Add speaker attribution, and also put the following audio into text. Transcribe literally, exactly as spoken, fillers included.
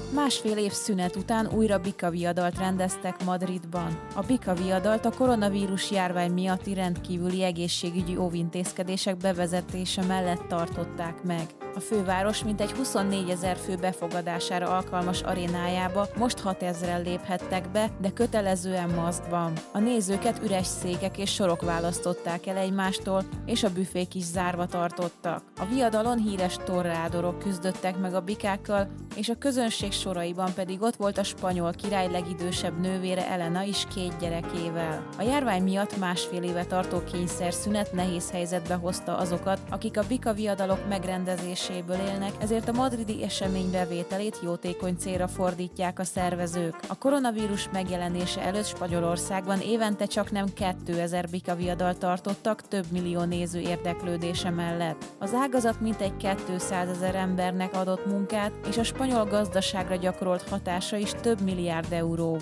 Speaker 1: Másfél év szünet után újra bikaviadalt rendeztek Madridban. A bikaviadalt a koronavírus járvány miatti rendkívüli egészségügyi óvintézkedések bevezetése mellett tartották meg. A főváros mintegy huszonnégyezer fő befogadására alkalmas arénájába most hatezren léphettek be, de kötelezően maszkban. A nézőket üres székek és sorok választották el egymástól, és a büfék is zárva tartottak. A viadalon híres torrádorok küzdöttek meg a bikákkal, és a közönség soraiban pedig ott volt a spanyol király legidősebb nővére Elena is két gyerekével. A járvány miatt másfél éve tartó kényszerszünet nehéz helyzetbe hozta azokat, akik a bikaviadalok megrendezéséből élnek, ezért a madridi esemény bevételét jótékony célra fordítják a szervezők. A koronavírus megjelenése előtt Spanyolországban évente csaknem kétezer bikaviadalt tartottak több millió néző érdeklődése mellett. Az ágazat mintegy kétszázezer embernek adott munkát, és a spanyol gazdaságra gyakorolt hatása is több milliárd euró